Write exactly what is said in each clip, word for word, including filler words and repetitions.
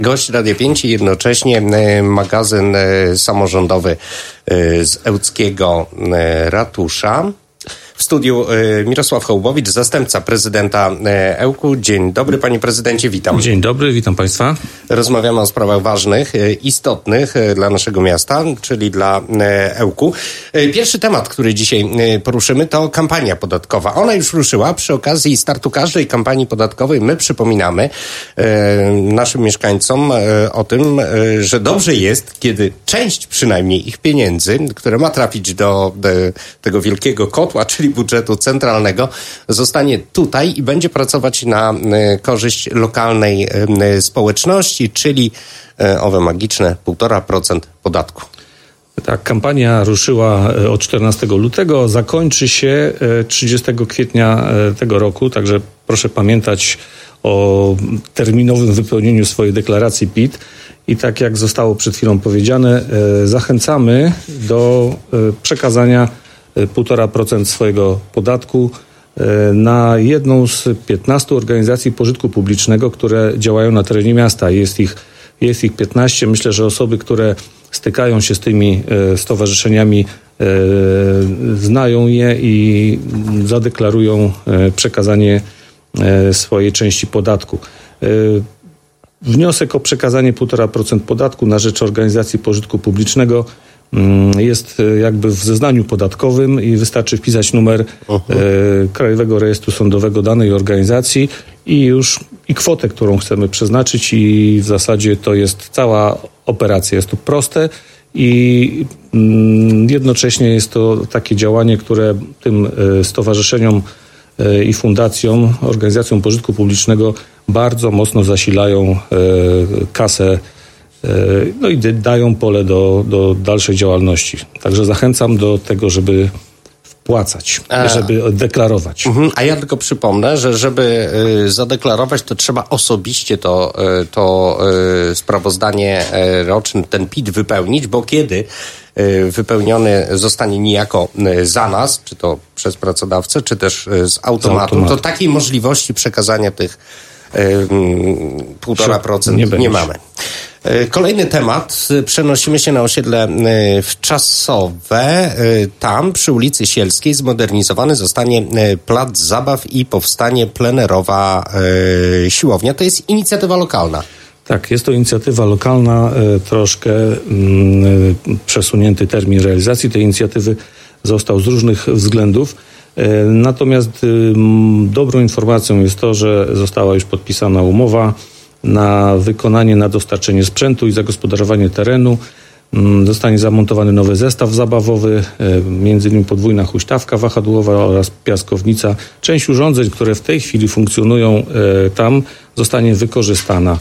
Gość Radia pięć i jednocześnie magazyn samorządowy z ełckiego ratusza. W studiu Mirosław Hołbowicz, zastępca prezydenta Ełku. Dzień dobry, panie prezydencie, witam. Dzień dobry, witam państwa. Rozmawiamy o sprawach ważnych, istotnych dla naszego miasta, czyli dla Ełku. Pierwszy temat, który dzisiaj poruszymy, to kampania podatkowa. Ona już ruszyła. Przy okazji startu każdej kampanii podatkowej my przypominamy naszym mieszkańcom o tym, że dobrze jest, kiedy część przynajmniej ich pieniędzy, które ma trafić do, do tego wielkiego kotła, czyli budżetu centralnego, zostanie tutaj i będzie pracować na korzyść lokalnej społeczności, czyli owe magiczne półtora procent podatku. Tak, kampania ruszyła od czternastego lutego, zakończy się trzydziestego kwietnia tego roku, także proszę pamiętać o terminowym wypełnieniu swojej deklaracji P I T. I tak jak zostało przed chwilą powiedziane, zachęcamy do przekazania półtora procent swojego podatku na jedną z piętnastu organizacji pożytku publicznego, które działają na terenie miasta. Jest ich, jest ich piętnaście. Myślę, że osoby, które stykają się z tymi stowarzyszeniami, znają je i zadeklarują przekazanie swojej części podatku. Wniosek o przekazanie półtora procent podatku na rzecz organizacji pożytku publicznego jest jakby w zeznaniu podatkowym i wystarczy wpisać numer uh-huh. e, Krajowego Rejestru Sądowego danej organizacji i już i kwotę, którą chcemy przeznaczyć, i w zasadzie to jest cała operacja. Jest to proste i mm, jednocześnie jest to takie działanie, które tym e, stowarzyszeniom e, i fundacjom, organizacjom pożytku publicznego bardzo mocno zasilają e, kasę, no i dają pole do, do dalszej działalności. Także zachęcam do tego, żeby wpłacać, a, żeby deklarować. Uh-huh. A ja tylko przypomnę, że żeby y, zadeklarować, to trzeba osobiście to, y, to y, sprawozdanie y, roczne, ten P I T wypełnić, bo kiedy y, wypełniony zostanie niejako y, za nas, czy to przez pracodawcę, czy też y, z automatu, z automatu, to takiej możliwości przekazania tych półtora procent nie, nie mamy. Kolejny temat. Przenosimy się na osiedle Wczasowe. Tam przy ulicy Sielskiej zmodernizowany zostanie plac zabaw i powstanie plenerowa siłownia. To jest inicjatywa lokalna. Tak, jest to inicjatywa lokalna. Troszkę przesunięty termin realizacji tej inicjatywy został z różnych względów. Natomiast dobrą informacją jest to, że została już podpisana umowa na wykonanie, na dostarczenie sprzętu i zagospodarowanie terenu. Zostanie zamontowany nowy zestaw zabawowy, między innymi podwójna huśtawka wahadłowa oraz piaskownica. Część urządzeń, które w tej chwili funkcjonują tam, zostanie wykorzystana.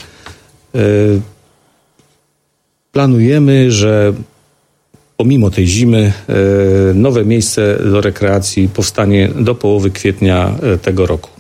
Planujemy, że pomimo tej zimy nowe miejsce do rekreacji powstanie do połowy kwietnia tego roku.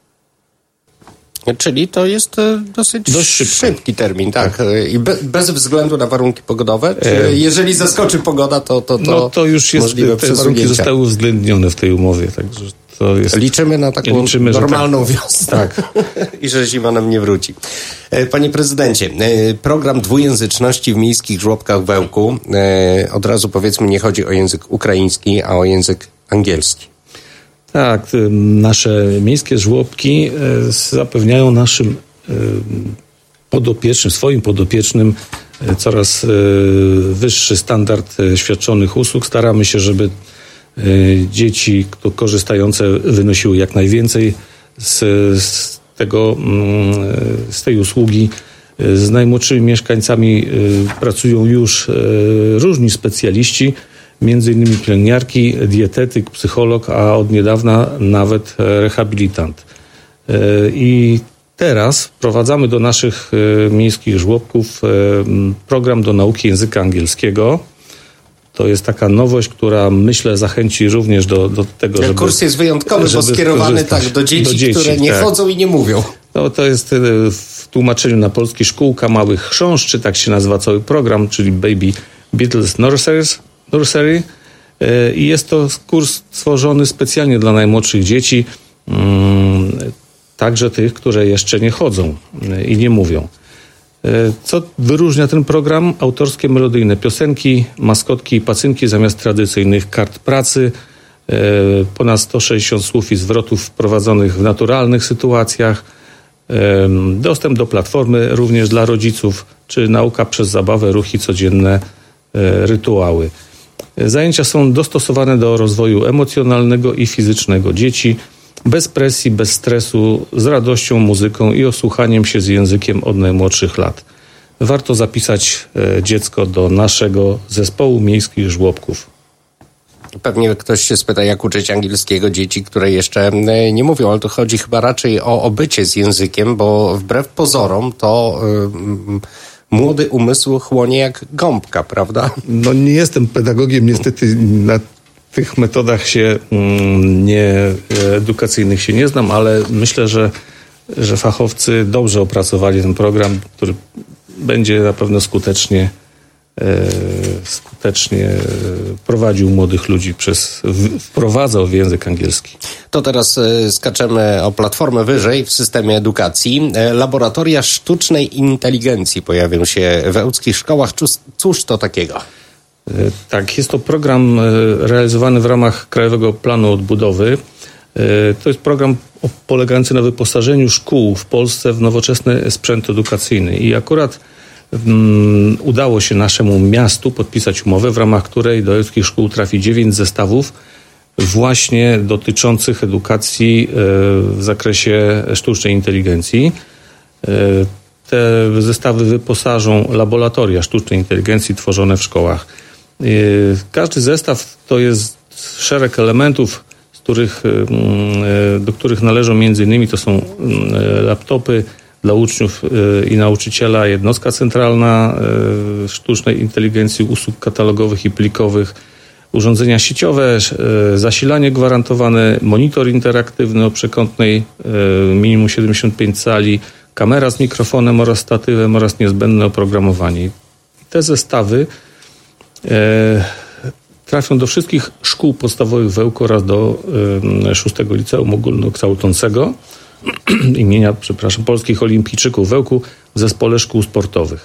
Czyli to jest dosyć Dość szybki termin, tak? tak. I be, bez względu na warunki pogodowe? Czy jeżeli zaskoczy pogoda, to to, to No to już jest, te warunki zostały uwzględnione w tej umowie, także to jest... Liczymy na taką liczymy, normalną tak, wiosnę. Tak. I że zima nam nie wróci. Panie prezydencie, program dwujęzyczności w miejskich żłobkach w Ełku. Od razu powiedzmy, nie chodzi o język ukraiński, a o język angielski. Tak, nasze miejskie żłobki zapewniają naszym podopiecznym, swoim podopiecznym coraz wyższy standard świadczonych usług. Staramy się, żeby dzieci korzystające wynosiły jak najwięcej z, z tego, z tej usługi. Z najmłodszymi mieszkańcami pracują już różni specjaliści, między innymi pielęgniarki, dietetyk, psycholog, a od niedawna nawet rehabilitant. I teraz wprowadzamy do naszych miejskich żłobków program do nauki języka angielskiego. To jest taka nowość, która myślę zachęci również do, do tego, żeby... Kurs jest wyjątkowy, bo skierowany tak do dzieci, do dzieci które nie tak. chodzą i nie mówią. No, to jest w tłumaczeniu na polski Szkółka Małych Chrząszczy, tak się nazywa cały program, czyli Baby Beatles Nurseries, Nursery. I jest to kurs stworzony specjalnie dla najmłodszych dzieci, także tych, które jeszcze nie chodzą i nie mówią. Co wyróżnia ten program? Autorskie melodyjne piosenki, maskotki i pacynki zamiast tradycyjnych kart pracy, ponad sto sześćdziesiąt słów i zwrotów wprowadzonych w naturalnych sytuacjach, dostęp do platformy również dla rodziców, czy nauka przez zabawę, ruchy codzienne, rytuały. Zajęcia są dostosowane do rozwoju emocjonalnego i fizycznego dzieci, bez presji, bez stresu, z radością, muzyką i osłuchaniem się z językiem od najmłodszych lat. Warto zapisać dziecko do naszego zespołu miejskich żłobków. Pewnie ktoś się spyta, jak uczyć angielskiego dzieci, które jeszcze nie mówią, ale to chodzi chyba raczej o obycie z językiem, bo wbrew pozorom to yy, młody umysł chłonie jak gąbka, prawda? No nie jestem pedagogiem, niestety na tych metodach się mm, nie, edukacyjnych się nie znam, ale myślę, że, że fachowcy dobrze opracowali ten program, który będzie na pewno skutecznie skutecznie prowadził młodych ludzi przez, wprowadzał w język angielski. To teraz skaczemy o platformę wyżej w systemie edukacji. Laboratoria sztucznej inteligencji pojawią się w ełckich szkołach. Cóż to takiego? Tak, jest to program realizowany w ramach Krajowego Planu Odbudowy. To jest program polegający na wyposażeniu szkół w Polsce w nowoczesny sprzęt edukacyjny i akurat Um, udało się naszemu miastu podpisać umowę, w ramach której do ełckich szkół trafi dziewięć zestawów właśnie dotyczących edukacji e, w zakresie sztucznej inteligencji. E, te zestawy wyposażą laboratoria sztucznej inteligencji tworzone w szkołach. E, każdy zestaw to jest szereg elementów, z których, e, do których należą między innymi to są e, laptopy dla uczniów i nauczyciela, jednostka centralna sztucznej inteligencji, usług katalogowych i plikowych, urządzenia sieciowe, zasilanie gwarantowane, monitor interaktywny o przekątnej minimum siedemdziesiąt pięć cali, kamera z mikrofonem oraz statywem oraz niezbędne oprogramowanie. Te zestawy trafią do wszystkich szkół podstawowych w Ełku oraz do szóstego Liceum Ogólnokształcącego imienia, przepraszam, polskich olimpijczyków w Ełku w zespole szkół sportowych.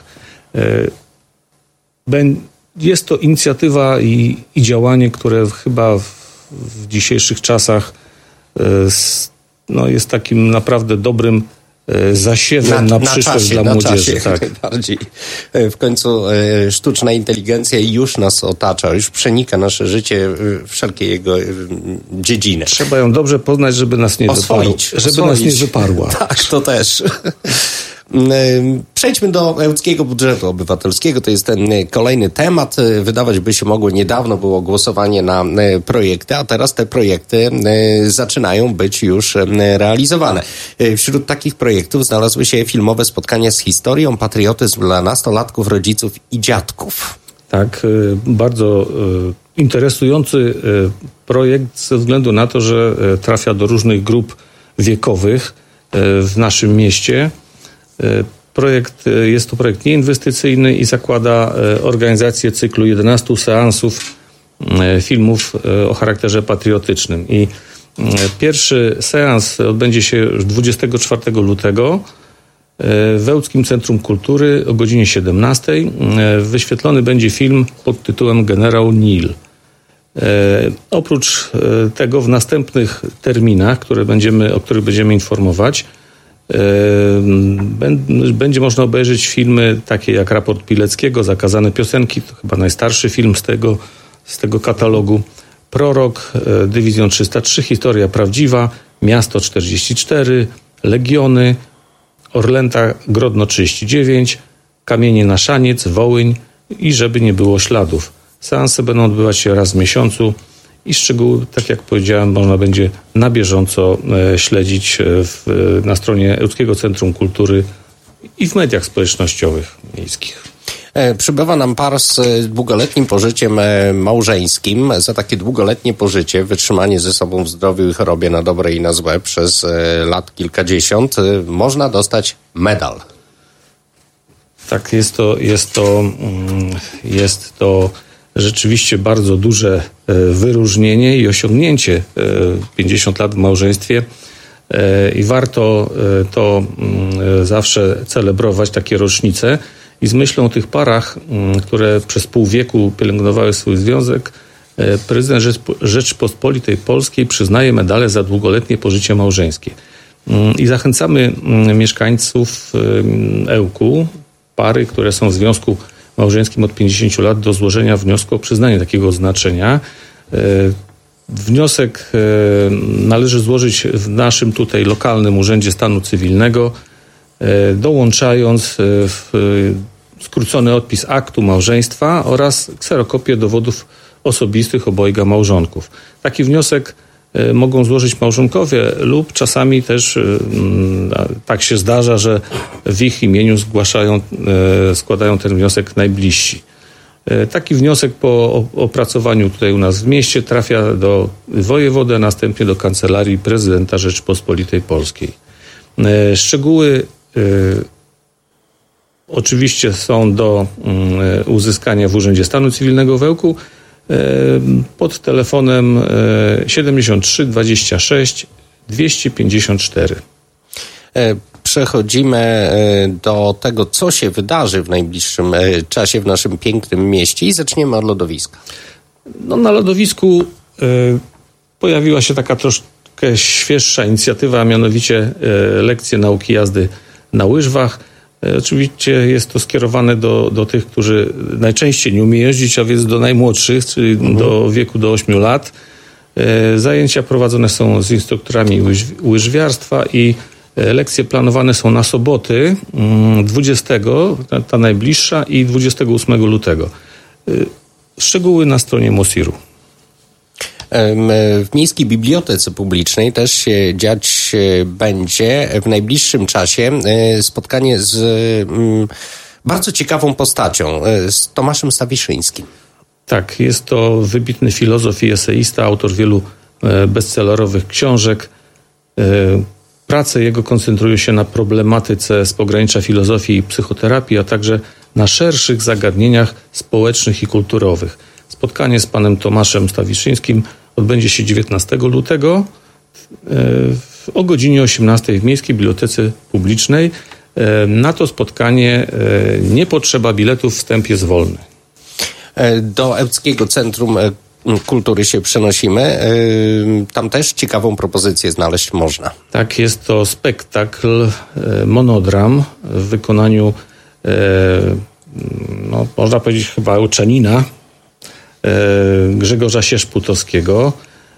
Jest to inicjatywa i, i działanie, które chyba w, w dzisiejszych czasach no, jest takim naprawdę dobrym zasiewem na, na przyszłość czasie, dla na młodzieży. Czasie, tak. Najbardziej. W końcu e, sztuczna inteligencja już nas otacza, już przenika nasze życie, e, wszelkie jego e, dziedziny. Trzeba ją dobrze poznać, żeby nas nie Oswoić, wyparła. Żeby oswoić. nas nie wyparła. Tak, to też. Przejdźmy do ełckiego budżetu obywatelskiego. To jest ten kolejny temat. Wydawać by się mogło, niedawno było głosowanie na projekty, a teraz te projekty zaczynają być już realizowane. Wśród takich projektów znalazły się filmowe spotkania z historią, patriotyzm dla nastolatków, rodziców i dziadków. Tak, bardzo interesujący projekt ze względu na to, że trafia do różnych grup wiekowych w naszym mieście. Projekt, jest to projekt nieinwestycyjny i zakłada organizację cyklu jedenastu seansów filmów o charakterze patriotycznym. I pierwszy seans odbędzie się już dwudziestego czwartego lutego w Ełckim Centrum Kultury o godzinie siedemnastej. Wyświetlony będzie film pod tytułem Generał Nil. Oprócz tego w następnych terminach, które będziemy, o których będziemy informować, będzie można obejrzeć filmy takie jak Raport Pileckiego, Zakazane piosenki, to chyba najstarszy film z tego, z tego katalogu, Prorok, Dywizjon trzysta trzy, Historia prawdziwa, Miasto czterdzieści cztery, Legiony, Orlęta Grodno trzydzieści dziewięć, Kamienie na Szaniec, Wołyń i Żeby nie było śladów. Seanse będą odbywać się raz w miesiącu i szczegóły, tak jak powiedziałem, można będzie na bieżąco e, śledzić w, na stronie Ełckiego Centrum Kultury i w mediach społecznościowych miejskich. E, przybywa nam par z długoletnim pożyciem e, małżeńskim. Za takie długoletnie pożycie, wytrzymanie ze sobą w zdrowiu i chorobie na dobre i na złe przez e, lat kilkadziesiąt, e, można dostać medal. Tak, jest to, jest to, jest to rzeczywiście bardzo duże wyróżnienie i osiągnięcie pięćdziesiąt lat w małżeństwie. i warto to zawsze celebrować, takie rocznice. I z myślą o tych parach, które przez pół wieku pielęgnowały swój związek, prezydent Rzeczypospolitej Polskiej przyznaje medale za długoletnie pożycie małżeńskie. I zachęcamy mieszkańców Ełku, pary, które są w związku małżeńskim od pięćdziesięciu lat, do złożenia wniosku o przyznanie takiego odznaczenia. Wniosek należy złożyć w naszym tutaj lokalnym Urzędzie Stanu Cywilnego, dołączając skrócony odpis aktu małżeństwa oraz kserokopię dowodów osobistych obojga małżonków. Taki wniosek mogą złożyć małżonkowie lub czasami też tak się zdarza, że w ich imieniu zgłaszają, składają ten wniosek najbliżsi. Taki wniosek po opracowaniu tutaj u nas w mieście trafia do wojewody, a następnie do Kancelarii Prezydenta Rzeczypospolitej Polskiej. Szczegóły oczywiście są do uzyskania w Urzędzie Stanu Cywilnego w Ełku pod telefonem siedemdziesiąt trzy dwadzieścia sześć dwieście pięćdziesiąt cztery. Przechodzimy do tego, co się wydarzy w najbliższym czasie w naszym pięknym mieście i zaczniemy od lodowiska. No, na lodowisku y, pojawiła się taka troszkę świeższa inicjatywa, a mianowicie y, lekcje nauki jazdy na łyżwach. Y, oczywiście jest to skierowane do, do tych, którzy najczęściej nie umieją jeździć, a więc do najmłodszych, czyli mhm. do wieku do ośmiu lat. Y, zajęcia prowadzone są z instruktorami łyż, łyżwiarstwa i lekcje planowane są na soboty dwudziestego, ta, ta najbliższa, i dwudziestego ósmego lutego. Szczegóły na stronie Mosiru. W Miejskiej Bibliotece Publicznej też się dziać będzie w najbliższym czasie spotkanie z bardzo ciekawą postacią, z Tomaszem Stawiszyńskim. Tak, jest to wybitny filozof i eseista, autor wielu bestsellerowych książek. Prace jego koncentrują się na problematyce z pogranicza filozofii i psychoterapii, a także na szerszych zagadnieniach społecznych i kulturowych. Spotkanie z panem Tomaszem Stawiszyńskim odbędzie się dziewiętnastego lutego o godzinie osiemnastej w Miejskiej Bibliotece Publicznej. Na to spotkanie nie potrzeba biletów, wstęp jest wolny. Do Ełckiego Centrum Kultury się przenosimy. Tam też ciekawą propozycję znaleźć można. Tak, jest to spektakl monodram w wykonaniu, no, można powiedzieć chyba uczanina Grzegorza Sierzputowskiego.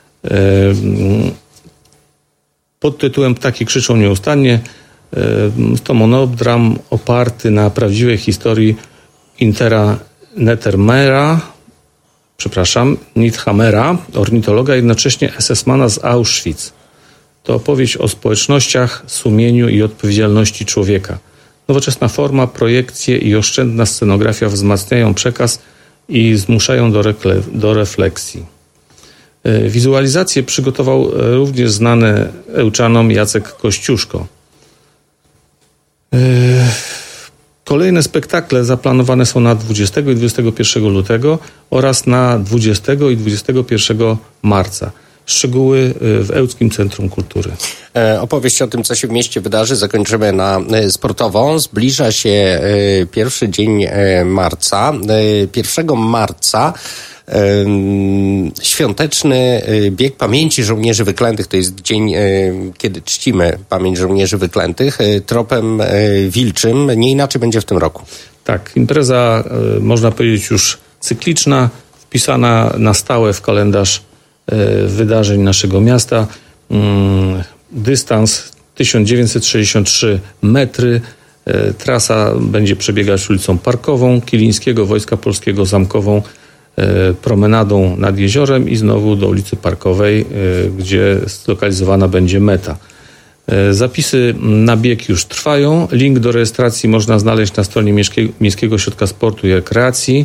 Pod tytułem Ptaki krzyczą nieustannie. To monodram oparty na prawdziwej historii Intera Nettermera, przepraszam, Nithamera, ornitologa, jednocześnie esesmana z Auschwitz. To opowieść o społecznościach, sumieniu i odpowiedzialności człowieka. Nowoczesna forma, projekcje i oszczędna scenografia wzmacniają przekaz i zmuszają do, rekle- do refleksji. Wizualizację przygotował również znany Ełczanom Jacek Kościuszko. Kolejne spektakle zaplanowane są na dwudziestego i dwudziestego pierwszego lutego oraz na dwudziestego i dwudziestego pierwszego marca. Szczegóły w Ełckim Centrum Kultury. E, opowieść o tym, co się w mieście wydarzy, zakończymy na e, sportową. Zbliża się e, pierwszy dzień e, marca. E, pierwszego marca e, świąteczny e, bieg pamięci żołnierzy wyklętych. To jest dzień, e, kiedy czcimy pamięć żołnierzy wyklętych. E, tropem e, wilczym. Nie inaczej będzie w tym roku. Tak, impreza, e, można powiedzieć, już cykliczna, wpisana na stałe w kalendarz wydarzeń naszego miasta. Dystans tysiąc dziewięćset sześćdziesiąt trzy metry. Trasa będzie przebiegać ulicą Parkową, Kilińskiego, Wojska Polskiego, Zamkową, promenadą nad jeziorem i znowu do ulicy Parkowej, gdzie zlokalizowana będzie meta. Zapisy na bieg już trwają. Link do rejestracji można znaleźć na stronie Miejskiego Ośrodka Sportu i Rekreacji.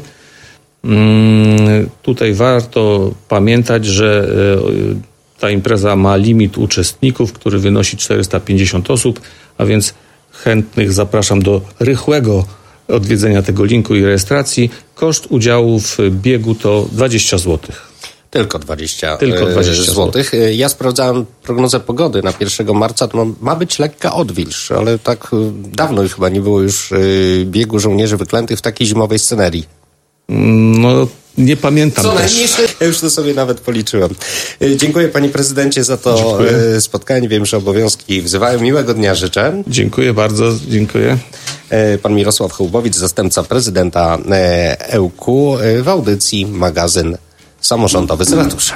Tutaj warto pamiętać, że ta impreza ma limit uczestników, który wynosi czterysta pięćdziesiąt osób, a więc chętnych zapraszam do rychłego odwiedzenia tego linku i rejestracji. Koszt udziału w biegu to dwadzieścia złotych. Tylko dwadzieścia, Tylko dwadzieścia złotych. Ja sprawdzałem prognozę pogody na pierwszego marca, to ma, ma być lekka odwilż, ale tak dawno chyba nie było już biegu żołnierzy wyklętych w takiej zimowej scenerii. No, nie pamiętam Co też. najmniejsze, ja już to sobie nawet policzyłem. Dziękuję panie prezydencie za to dziękuję. spotkanie. Wiem, że obowiązki wzywają. Miłego dnia życzę. Dziękuję bardzo, dziękuję. Pan Mirosław Hołbowicz, zastępca prezydenta Ełku w audycji Magazyn Samorządowy z Ratusza.